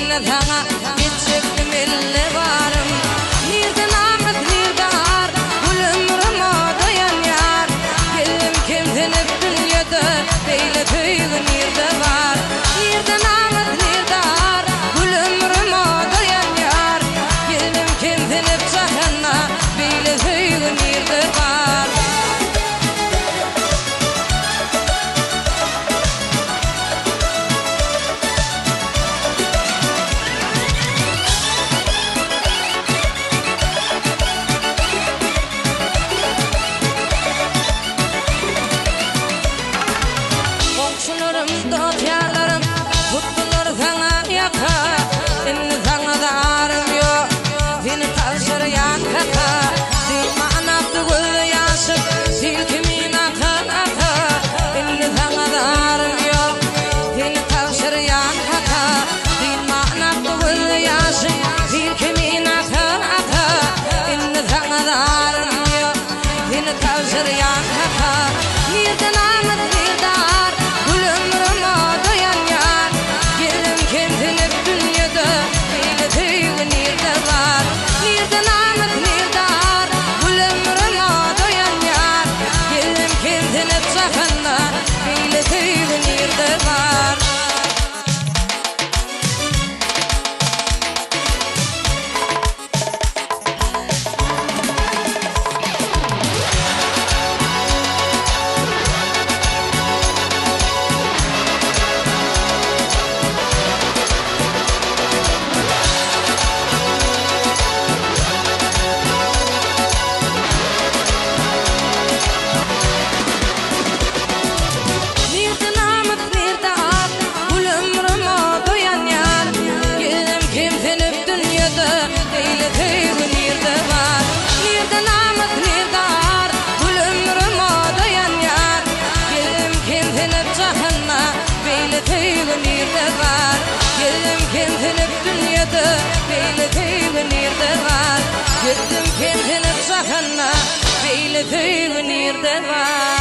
inne sana geçip mille varım. Nirden ağız nirdar, gül ömrüm ağdayan yar. Gelim kimden hep dünyada, beyle tüygün nirde var. Nirden ağız nirdar, gül ömrüm ağdayan yar. Gelim kimden hep cahana, beyle tüygün nirde var. Dotyalarım tuttular sana yaka, inni sana da arım yok, beni tavşır yakaka. Dil manaptı gül yaşık, dil kimin akın aka, inni sana da arım yok, beni tavşır yakaka. Dil manaptı gül yaşık, dil kimin akın aka, inni sana da arım yok, beni tavşır yakaka. Nirden ağız nirdar, gül ömrüm ağdayan yar. Gelim kendin hep dünyada, beyle tüygün nirde var. Nirden ağız nirdar, gül ömrüm ağdayan yar. Gelim kendin hep cahanda, beyle tüygün nirde var. Gelim kendin hep dünyada, beyle tüygün nirde var. Gelim kendin hep cahana, beyle tüygün nirde var.